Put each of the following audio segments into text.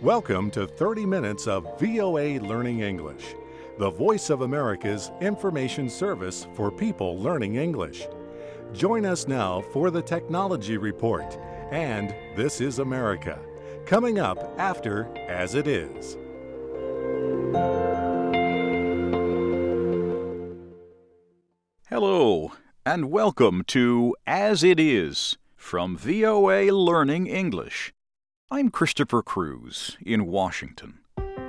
Welcome to 30 minutes of VOA Learning English, the voice of America's information service for people learning English. Join us now for the Technology Report and This is America, coming up after As It Is. Hello, and welcome to As It Is from VOA Learning English. I'm Christopher Cruz in Washington.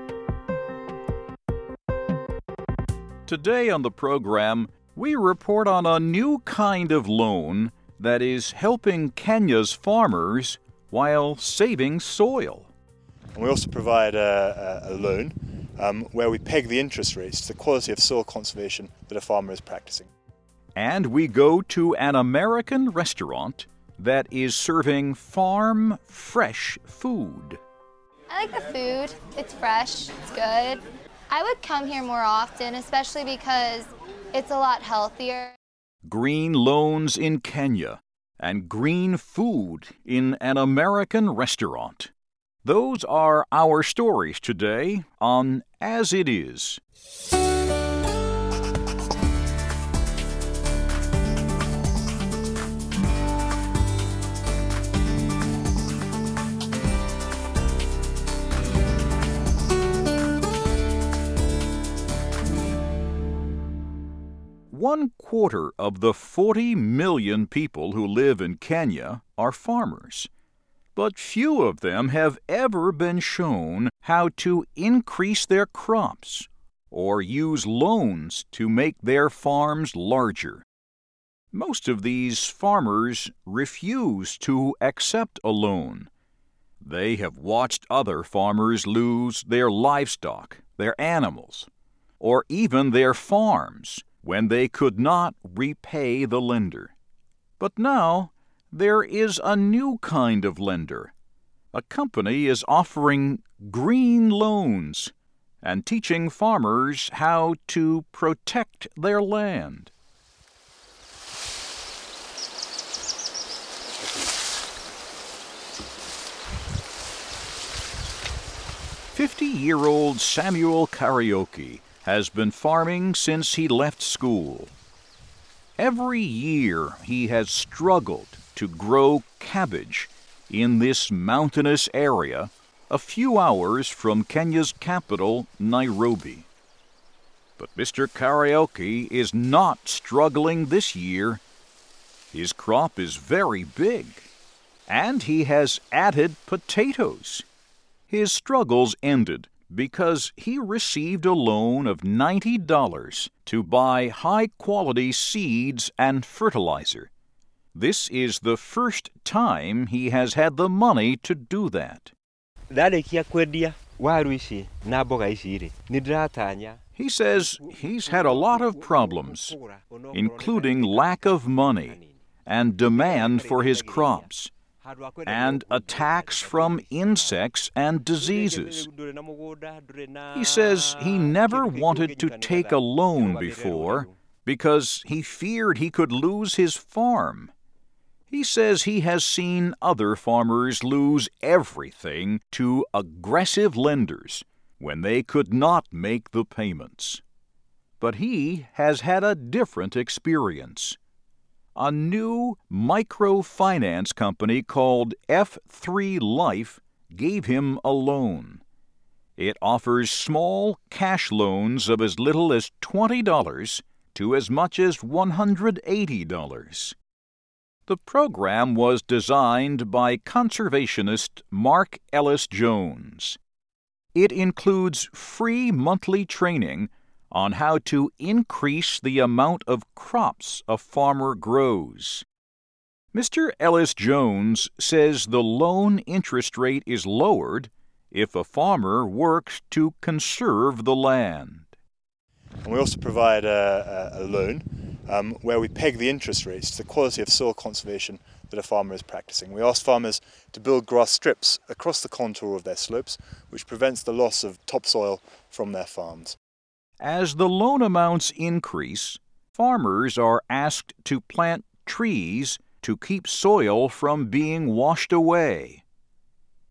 Today on the program, we report on a new kind of loan that is helping Kenya's farmers while saving soil. And we also provide a loan where we peg the interest rates to the quality of soil conservation that a farmer is practicing. And we go to an American restaurant that is serving farm fresh food. I like the food. It's fresh. It's good. I would come here more often, especially because it's a lot healthier. Green loans in Kenya and green food in an American restaurant. Those are our stories today on As It Is. One quarter of the 40 million people who live in Kenya are farmers, but few of them have ever been shown how to increase their crops or use loans to make their farms larger. Most of these farmers refuse to accept a loan. They have watched other farmers lose their livestock, their animals, or even their farms when they could not repay the lender. But now there is a new kind of lender. A company is offering green loans and teaching farmers how to protect their land. "50-year-old Samuel Karaoke has been farming since he left school. Every year he has struggled to grow cabbage in this mountainous area a few hours from Kenya's capital, Nairobi. But Mr. Karaoke is not struggling this year. His crop is very big, and he has added potatoes. His struggles ended because he received a loan of $90 to buy high-quality seeds and fertilizer. This is the first time he has had the money to do that. He says he's had a lot of problems, including lack of money and demand for his crops, and attacks from insects and diseases. He says he never wanted to take a loan before because he feared he could lose his farm. He says he has seen other farmers lose everything to aggressive lenders when they could not make the payments. But he has had a different experience. A new microfinance company called F3 Life gave him a loan. It offers small cash loans of as little as $20 to as much as $180. The program was designed by conservationist Mark Ellis Jones. It includes free monthly training on how to increase the amount of crops a farmer grows. Mr. Ellis Jones says the loan interest rate is lowered if a farmer works to conserve the land. And we also provide a loan where we peg the interest rates to the quality of soil conservation that a farmer is practicing. We ask farmers to build grass strips across the contour of their slopes, which prevents the loss of topsoil from their farms. As the loan amounts increase, farmers are asked to plant trees to keep soil from being washed away.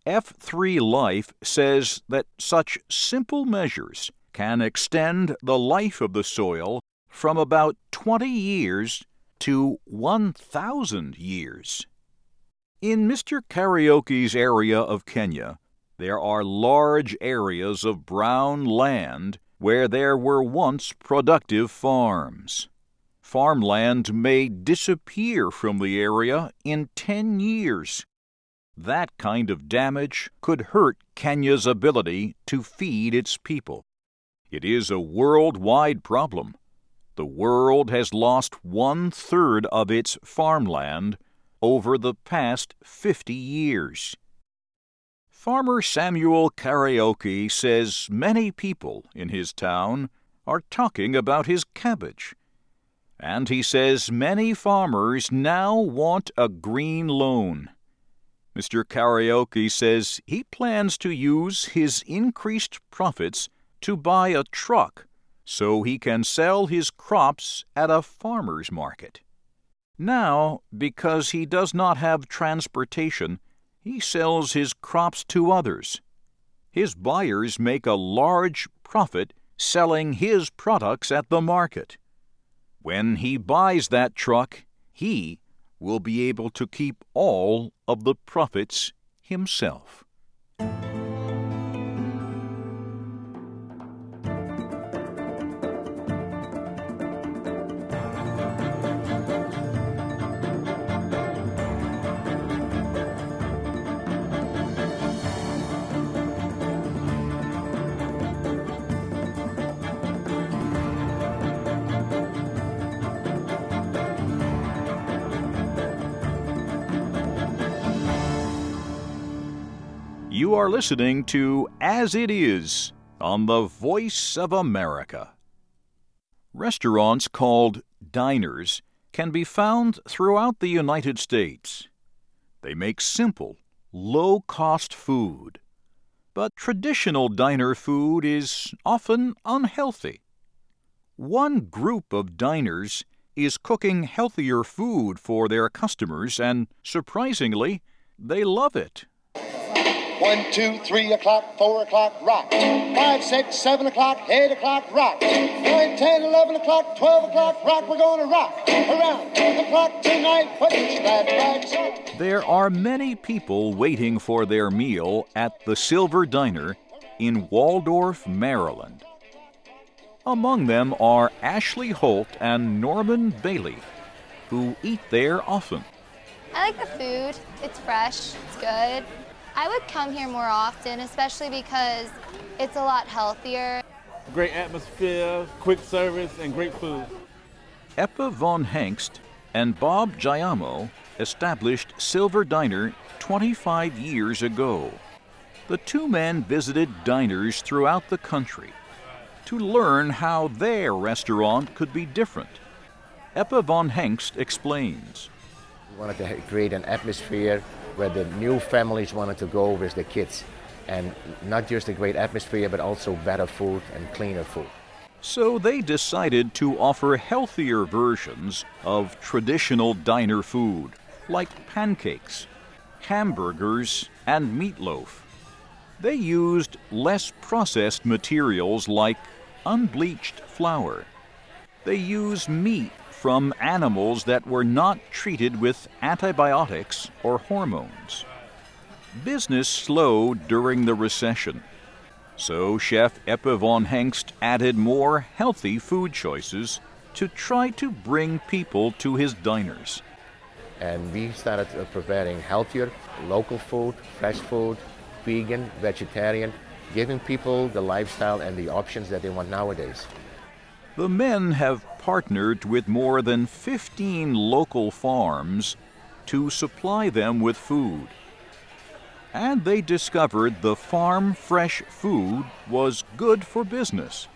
F3 Life says that such simple measures can extend the life of the soil from about 20 years to 1,000 years. In Mr. Karaoke's area of Kenya, there are large areas of brown land where there were once productive farms. Farmland may disappear from the area in 10 years. That kind of damage could hurt Kenya's ability to feed its people. It is a worldwide problem. The world has lost 1/3 of its farmland over the past 50 years. Farmer Samuel Karaoke says many people in his town are talking about his cabbage. And he says many farmers now want a green loan. Mr. Karaoke says he plans to use his increased profits to buy a truck so he can sell his crops at a farmer's market. Now, because he does not have transportation, he sells his crops to others. His buyers make a large profit selling his products at the market. When he buys that truck, he will be able to keep all of the profits himself. You are listening to As It Is on the Voice of America. Restaurants called diners can be found throughout the United States. They make simple, low-cost food. But traditional diner food is often unhealthy. One group of diners is cooking healthier food for their customers, and surprisingly, they love it. 1, 2, 3 o'clock, 4 o'clock, rock. 5, 6, 7 o'clock, 8 o'clock, rock. 9, 10, 11 o'clock, 12 o'clock, rock. We're going to rock around the clock tonight. Put your glad rags on. There are many people waiting for their meal at the Silver Diner in Waldorf, Maryland. Among them are Ashley Holt and Norman Bailey, who eat there often. I like the food. It's fresh. It's good. I would come here more often, especially because it's a lot healthier. Great atmosphere, quick service, and great food. Eppa von Hengst and Bob Giamo established Silver Diner 25 years ago. The two men visited diners throughout the country to learn how their restaurant could be different. Eppa von Hengst explains. We wanted to create an atmosphere where the new families wanted to go with the kids. And not just a great atmosphere, but also better food and cleaner food. So they decided to offer healthier versions of traditional diner food, like pancakes, hamburgers, and meatloaf. They used less processed materials like unbleached flour. They used meat from animals that were not treated with antibiotics or hormones. Business slowed during the recession, so Chef Eppa von Hengst added more healthy food choices to try to bring people to his diners. And we started preparing healthier, local food, fresh food, vegan, vegetarian, giving people the lifestyle and the options that they want nowadays. The men have partnered with more than 15 local farms to supply them with food. And they discovered the farm fresh food was good for business.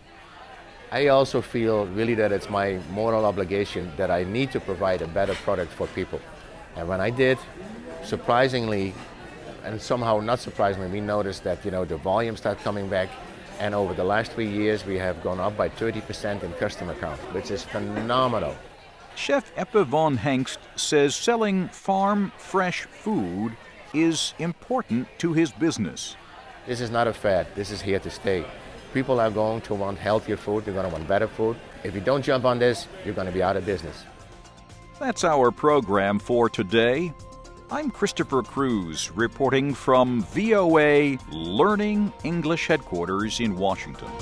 I also feel really that it's my moral obligation that I need to provide a better product for people. And when I did, surprisingly, and somehow not surprisingly, we noticed that, the volume started coming back. And over the last 3 years, we have gone up by 30% in customer count, which is phenomenal. Chef Eppa von Hengst says selling farm fresh food is important to his business. This is not a fad. This is here to stay. People are going to want healthier food. They're going to want better food. If you don't jump on this, you're going to be out of business. That's our program for today. I'm Christopher Cruz, reporting from VOA Learning English headquarters in Washington.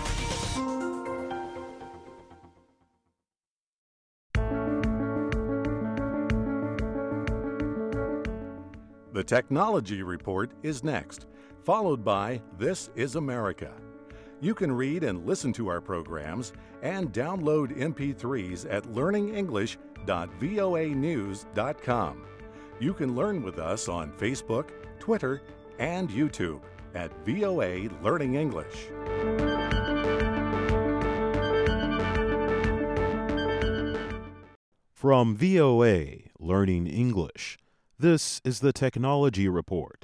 The Technology Report is next, followed by This is America. You can read and listen to our programs and download MP3s at learningenglish.voanews.com. You can learn with us on Facebook, Twitter, and YouTube at VOA Learning English. From VOA Learning English, this is the Technology Report.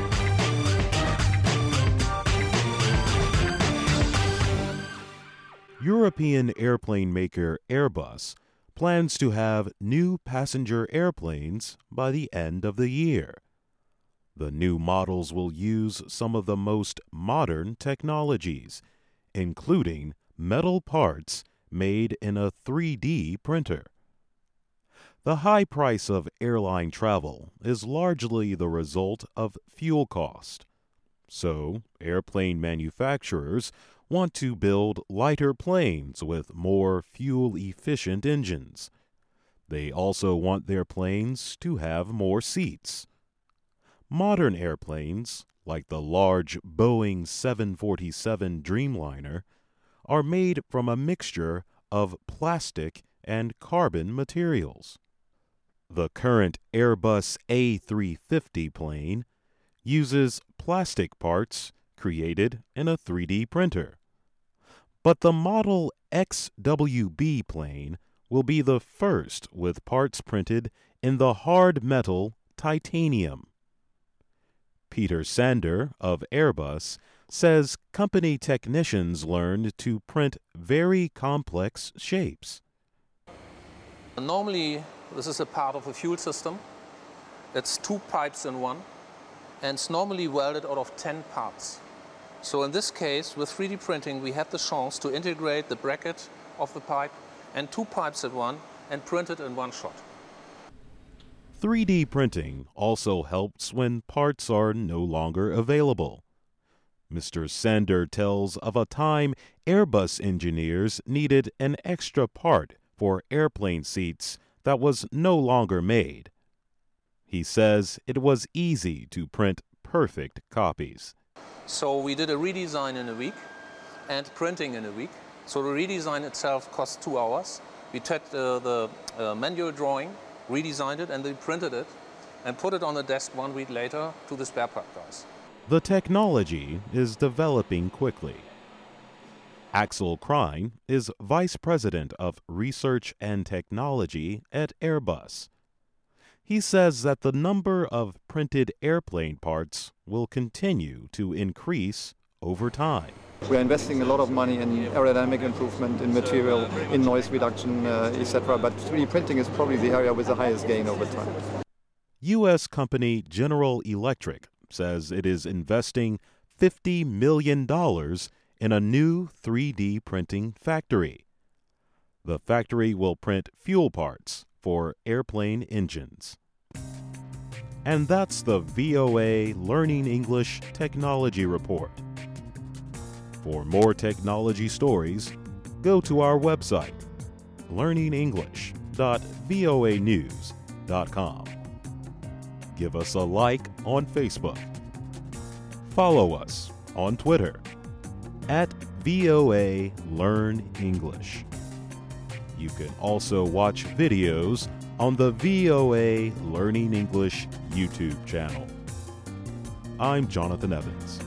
European airplane maker Airbus plans to have new passenger airplanes by the end of the year. The new models will use some of the most modern technologies, including metal parts made in a 3D printer. The high price of airline travel is largely the result of fuel cost. So, airplane manufacturers want to build lighter planes with more fuel-efficient engines. They also want their planes to have more seats. Modern airplanes, like the large Boeing 747 Dreamliner, are made from a mixture of plastic and carbon materials. The current Airbus A350 plane uses plastic parts created in a 3D printer. But the Model XWB plane will be the first with parts printed in the hard metal titanium. Peter Sander of Airbus says company technicians learned to print very complex shapes. Normally, this is a part of a fuel system. It's 2 pipes in one, and it's normally welded out of 10 parts. So in this case, with 3D printing, we had the chance to integrate the bracket of the pipe and 2 pipes in one and print it in one shot. 3D printing also helps when parts are no longer available. Mr. Sander tells of a time Airbus engineers needed an extra part for airplane seats that was no longer made. He says it was easy to print perfect copies. So we did a redesign in a week and printing in a week. So the redesign itself cost 2 hours. We took the manual drawing, redesigned it, and then printed it and put it on the desk 1 week later to the spare part guys. The technology is developing quickly. Axel Krein is Vice President of Research and Technology at Airbus. He says that the number of printed airplane parts will continue to increase over time. We are investing a lot of money in aerodynamic improvement, in material, in noise reduction, etc. But 3D printing is probably the area with the highest gain over time. U.S. company General Electric says it is investing $50 million in a new 3D printing factory. The factory will print fuel parts for airplane engines. And that's the VOA Learning English Technology Report. For more technology stories, go to our website, learningenglish.voanews.com. Give us a like on Facebook. Follow us on Twitter at VOA Learn English. You can also watch videos on the VOA Learning English YouTube channel. I'm Jonathan Evans.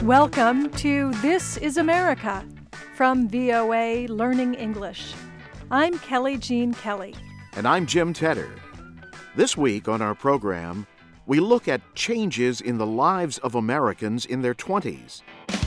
Welcome to This is America from VOA Learning English. I'm Kelly Jean Kelly. And I'm Jim Tedder. This week on our program, we look at changes in the lives of Americans in their 20s.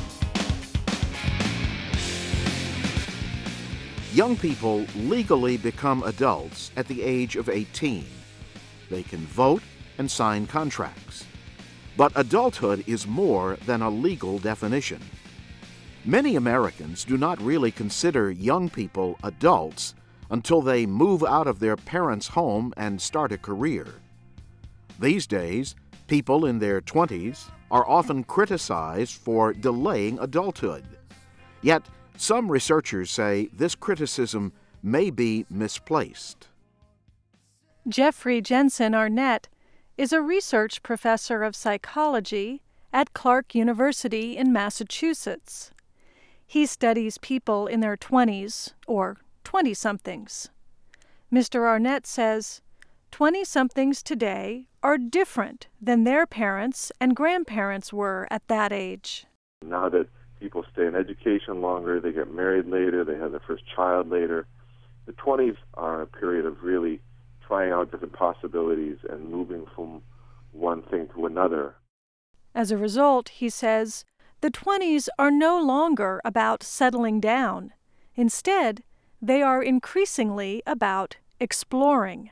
Young people legally become adults at the age of 18. They can vote and sign contracts. But adulthood is more than a legal definition. Many Americans do not really consider young people adults until they move out of their parents' home and start a career. These days, people in their 20s are often criticized for delaying adulthood. Yet, some researchers say this criticism may be misplaced. Jeffrey Jensen Arnett is a research professor of psychology at Clark University in Massachusetts. He studies people in their 20s, or 20-somethings. Mr. Arnett says 20-somethings today are different than their parents and grandparents were at that age. Now that people stay in education longer, they get married later, they have their first child later, the 20s are a period of really trying out different possibilities and moving from one thing to another. As a result, he says, the 20s are no longer about settling down. Instead, they are increasingly about exploring.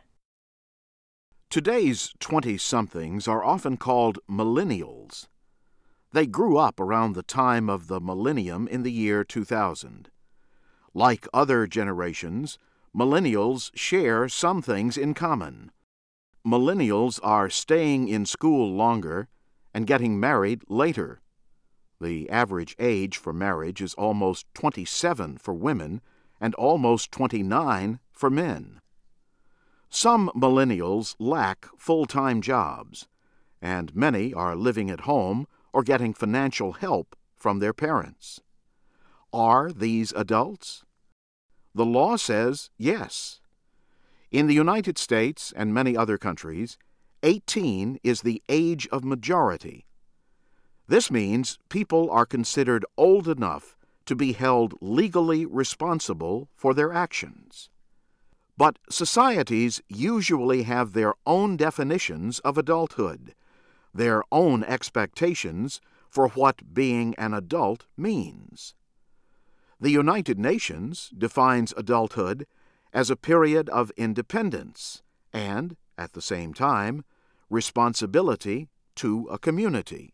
Today's 20-somethings are often called millennials. They grew up around the time of the millennium in the year 2000. Like other generations, millennials share some things in common. Millennials are staying in school longer and getting married later. The average age for marriage is almost 27 for women and almost 29 for men. Some millennials lack full-time jobs, and many are living at home or getting financial help from their parents. Are these adults? The law says yes. In the United States and many other countries, 18 is the age of majority. This means people are considered old enough to be held legally responsible for their actions. But societies usually have their own definitions of adulthood, their own expectations for what being an adult means. The United Nations defines adulthood as a period of independence and, at the same time, responsibility to a community.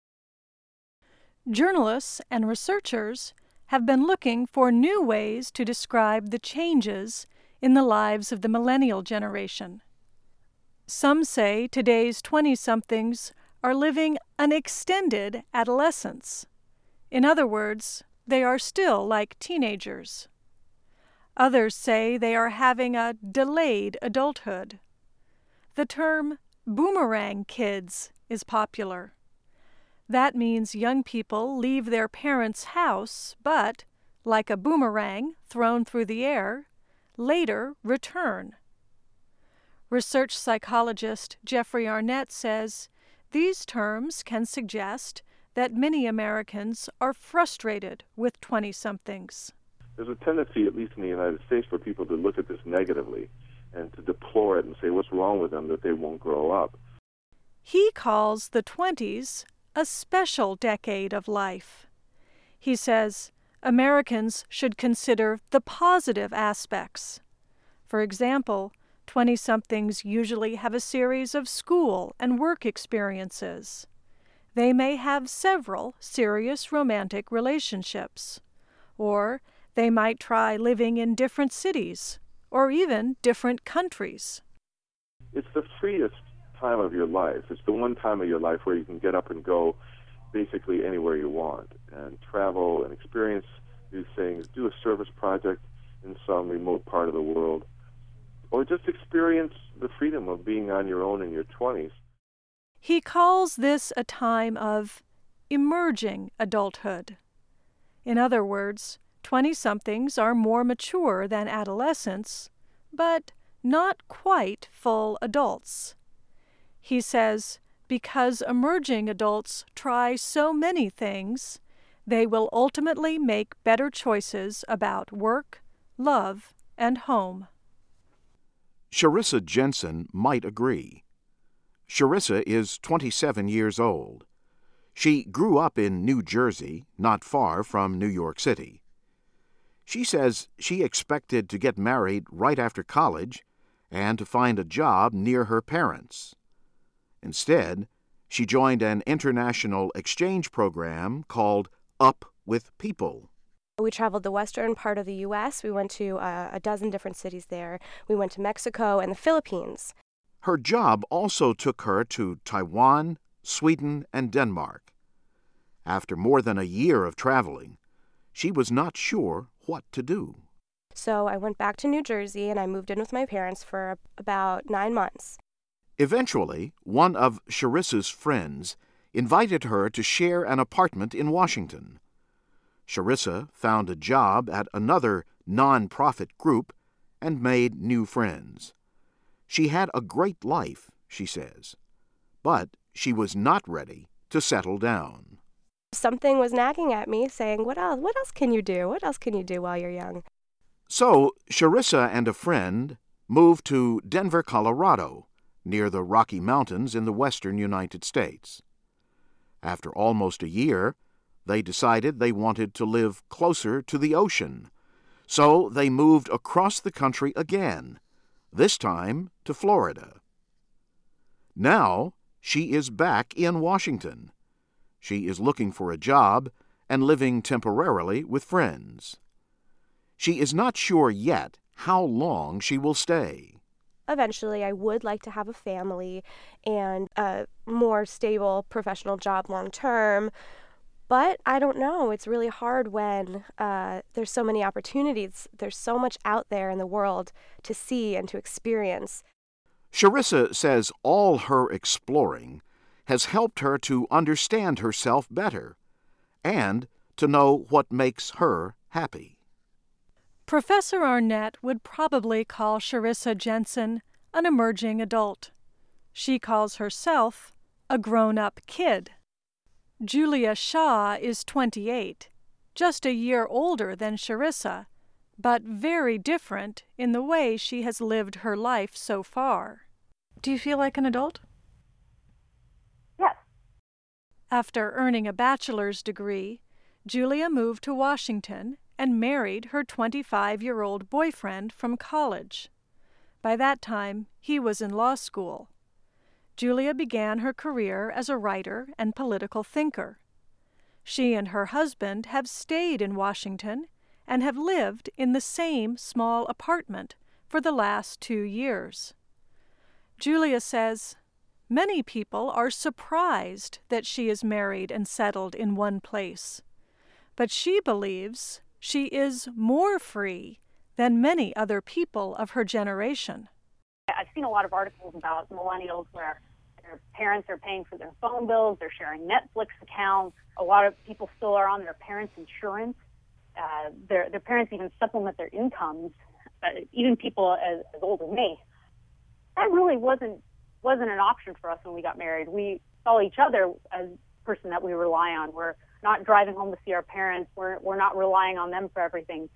Journalists and researchers have been looking for new ways to describe the changes in the lives of the millennial generation. Some say today's 20-somethings are living an extended adolescence. In other words, they are still like teenagers. Others say they are having a delayed adulthood. The term boomerang kids is popular. That means young people leave their parents' house, but, like a boomerang thrown through the air, later return. Research psychologist Jeffrey Arnett says these terms can suggest that many Americans are frustrated with 20-somethings. There's a tendency, at least in the United States, for people to look at this negatively and to deplore it and say what's wrong with them that they won't grow up. He calls the 20s a special decade of life. He says Americans should consider the positive aspects. For example, 20-somethings usually have a series of school and work experiences. They may have several serious romantic relationships, or they might try living in different cities, or even different countries. It's the freest time of your life. It's the one time of your life where you can get up and go basically anywhere you want and travel and experience new things, do a service project in some remote part of the world, or just experience the freedom of being on your own in your 20s. He calls this a time of emerging adulthood. In other words, 20-somethings are more mature than adolescents, but not quite full adults. He says because emerging adults try so many things, they will ultimately make better choices about work, love, and home. Sharissa Jensen might agree. Sharissa is 27 years old. She grew up in New Jersey, not far from New York City. She says she expected to get married right after college and to find a job near her parents. Instead, she joined an international exchange program called Up with People. We traveled the western part of the U.S. We went to a dozen different cities there. We went to Mexico and the Philippines. Her job also took her to Taiwan, Sweden, and Denmark. After more than a year of traveling, she was not sure what to do. So I went back to New Jersey and I moved in with my parents for about 9 months. Eventually, one of Sharissa's friends invited her to share an apartment in Washington. Sharissa found a job at another non-profit group and made new friends. She had a great life, she says, but she was not ready to settle down. Something was nagging at me saying, what else can you do? What else can you do while you're young? So Sharissa and a friend moved to Denver, Colorado, near the Rocky Mountains in the western United States. After almost a year, they decided they wanted to live closer to the ocean, so they moved across the country again, this time to Florida. Now she is back in Washington. She is looking for a job and living temporarily with friends. She is not sure yet how long she will stay. Eventually, I would like to have a family and a more stable professional job long term. But I don't know. It's really hard when there's so many opportunities. There's so much out there in the world to see and to experience. Sharissa says all her exploring has helped her to understand herself better and to know what makes her happy. Professor Arnett would probably call Sharissa Jensen an emerging adult. She calls herself a grown-up kid. Julia Shaw is 28, just a year older than Sharissa, but very different in the way she has lived her life so far. Do you feel like an adult? Yes. After earning a bachelor's degree, Julia moved to Washington and married her 25-year-old boyfriend from college. By that time, he was in law school. Julia began her career as a writer and political thinker. She and her husband have stayed in Washington and have lived in the same small apartment for the last 2 years. Julia says, many people are surprised that she is married and settled in one place, but she believes she is more free than many other people of her generation. I've seen a lot of articles about millennials where their parents are paying for their phone bills, they're sharing Netflix accounts. A lot of people still are on their parents' insurance. Their parents even supplement their incomes, even people as old as me. That really wasn't an option for us when we got married. We saw each other as a person that we rely on. We're not driving home to see our parents. We're not relying on them for everything.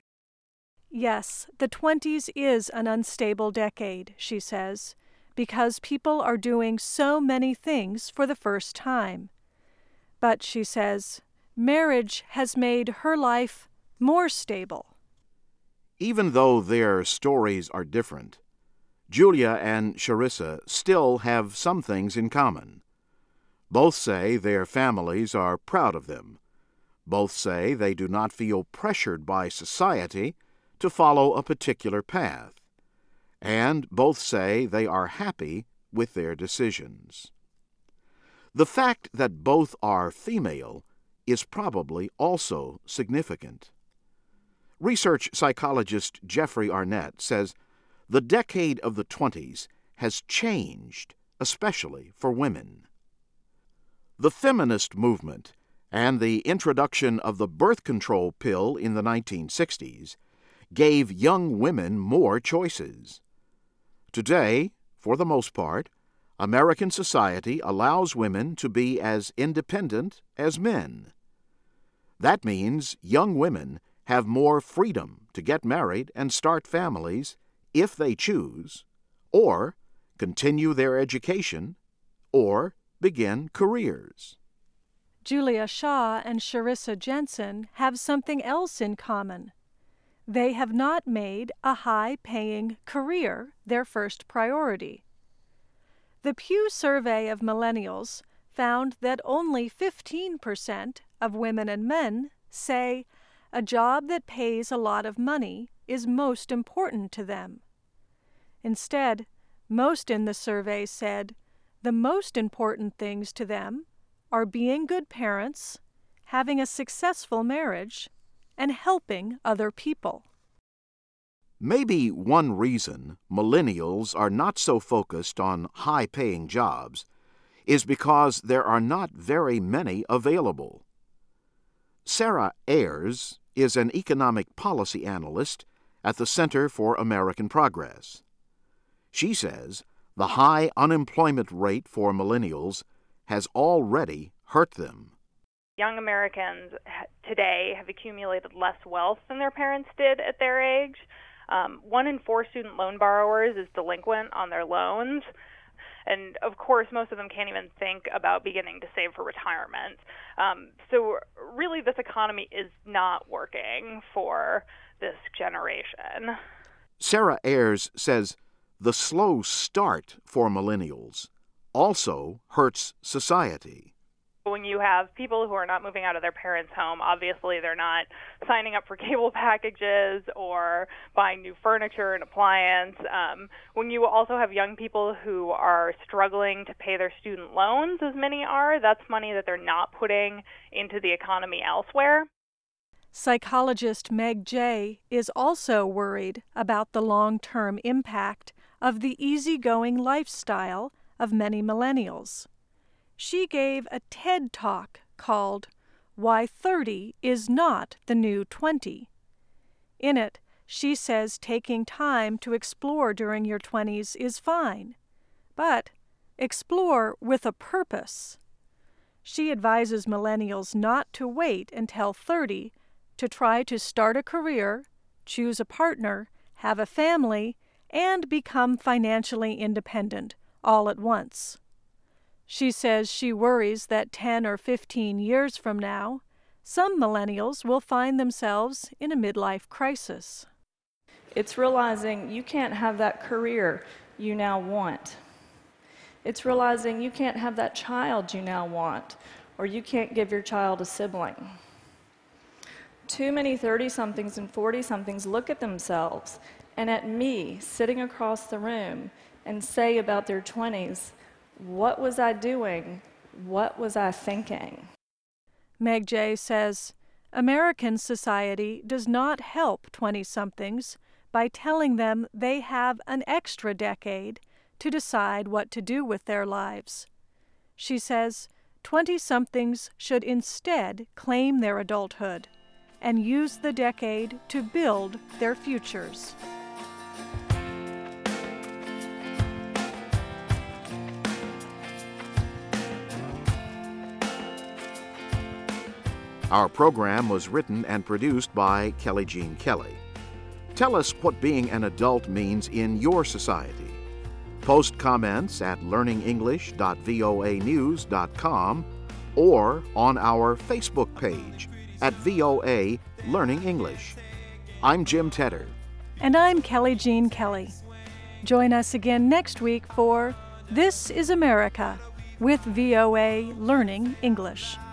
Yes, the 20s is an unstable decade, she says, because people are doing so many things for the first time. But, she says, marriage has made her life more stable. Even though their stories are different, Julia and Sharissa still have some things in common. Both say their families are proud of them. Both say they do not feel pressured by society to follow a particular path. And both say they are happy with their decisions. The fact that both are female is probably also significant. Research psychologist Jeffrey Arnett says the decade of the 20s has changed, especially for women. The feminist movement and the introduction of the birth control pill in the 1960s gave young women more choices. Today, for the most part, American society allows women to be as independent as men. That means young women have more freedom to get married and start families if they choose, or continue their education, or begin careers. Julia Shaw and Sharissa Jensen have something else in common. They have not made a high-paying career their first priority. The Pew Survey of Millennials found that only 15% of women and men say a job that pays a lot of money is most important to them. Instead, most in the survey said the most important things to them are being good parents, having a successful marriage, and helping other people. Maybe one reason millennials are not so focused on high-paying jobs is because there are not very many available. Sarah Ayers is an economic policy analyst at the Center for American Progress. She says the high unemployment rate for millennials has already hurt them. Young Americans today have accumulated less wealth than their parents did at their age. 1 in 4 student loan borrowers is delinquent on their loans. And of course, most of them can't even think about beginning to save for retirement. So really, this economy is not working for this generation. Sarah Ayers says the slow start for millennials also hurts society. When you have people who are not moving out of their parents' home, obviously they're not signing up for cable packages or buying new furniture and appliance. When you also have young people who are struggling to pay their student loans, as many are, that's money that they're not putting into the economy elsewhere. Psychologist Meg Jay is also worried about the long-term impact of the easygoing lifestyle of many millennials. She gave a TED Talk called Why 30 is Not the New 20. In it, she says taking time to explore during your 20s is fine, but explore with a purpose. She advises millennials not to wait until 30 to try to start a career, choose a partner, have a family, and become financially independent all at once. She says she worries that 10 or 15 years from now, some millennials will find themselves in a midlife crisis. It's realizing you can't have that career you now want. It's realizing you can't have that child you now want, or you can't give your child a sibling. Too many 30-somethings and 40-somethings look at themselves and at me sitting across the room and say about their 20s, what was I doing? What was I thinking? Meg Jay says, American society does not help 20-somethings by telling them they have an extra decade to decide what to do with their lives. She says 20-somethings should instead claim their adulthood and use the decade to build their futures. Our program was written and produced by Kelly Jean Kelly. Tell us what being an adult means in your society. Post comments at learningenglish.voanews.com or on our Facebook page at VOA Learning English. I'm Jim Tedder. And I'm Kelly Jean Kelly. Join us again next week for This is America with VOA Learning English.